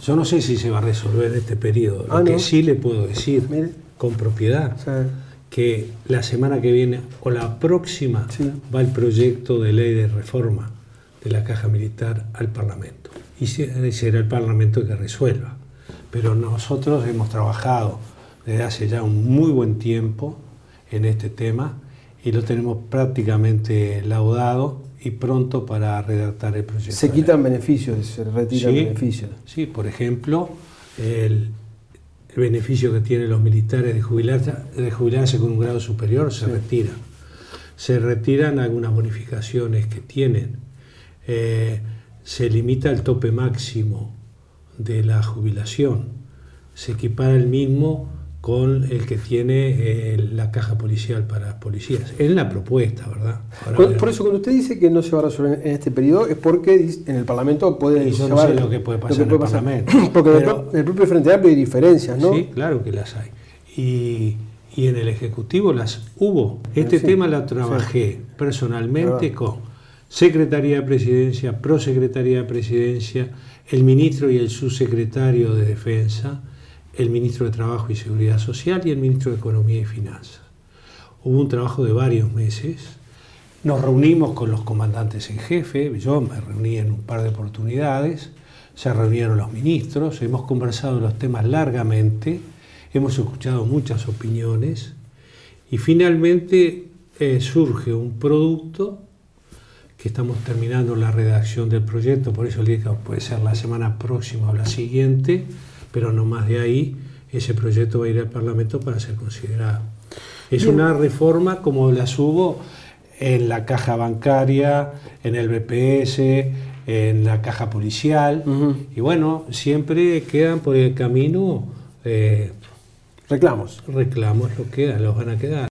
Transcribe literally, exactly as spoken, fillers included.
Yo no sé si se va a resolver en este periodo. Lo Ah, que ¿no? sí le puedo decir, Mire. con propiedad, Sí. que la semana que viene o la próxima Sí. va el proyecto de ley de reforma de la Caja Militar al Parlamento. Y será el Parlamento el que resuelva. Pero nosotros hemos trabajado desde hace ya un muy buen tiempo en este tema y lo tenemos prácticamente laudado y pronto para redactar el proyecto. Se quitan beneficios, se retiran Sí, beneficios. sí, por ejemplo, el, el beneficio que tienen los militares de jubilarse, de jubilarse con un grado superior se Sí. retira. Se retiran algunas bonificaciones que tienen. Eh, se limita el tope máximo de la jubilación. Se equipara el mismo con el que tiene eh, la caja policial para policías. Es la propuesta, ¿verdad? Ahora Por, veremos. por eso cuando usted dice que no se va a resolver en este periodo es porque en el Parlamento puede Y yo no llevar sé lo que puede pasar en el Parlamento. Porque Pero- en el propio Frente Amplio hay diferencias, ¿no? Sí, claro que las hay. Y, y en el Ejecutivo las hubo. Este Sí, tema lo trabajé personalmente Claro. con Secretaría de Presidencia, Prosecretaría de Presidencia, el Ministro y el Subsecretario de Defensa, el Ministro de Trabajo y Seguridad Social y el Ministro de Economía y Finanzas. Hubo un trabajo de varios meses. Nos reunimos con los comandantes en jefe, yo me reuní en un par de oportunidades, se reunieron los ministros, hemos conversado los temas largamente, hemos escuchado muchas opiniones y finalmente eh, surge un producto que estamos terminando la redacción del proyecto, por eso le digo que puede ser la semana próxima o la siguiente, pero no más de ahí, ese proyecto va a ir al Parlamento para ser considerado. Es Bien. una reforma como las hubo en la caja bancaria, en el B P S, en la caja policial, Ujú. y bueno, siempre quedan por el camino eh, Reclamos. reclamos, lo quedan, los van a quedar.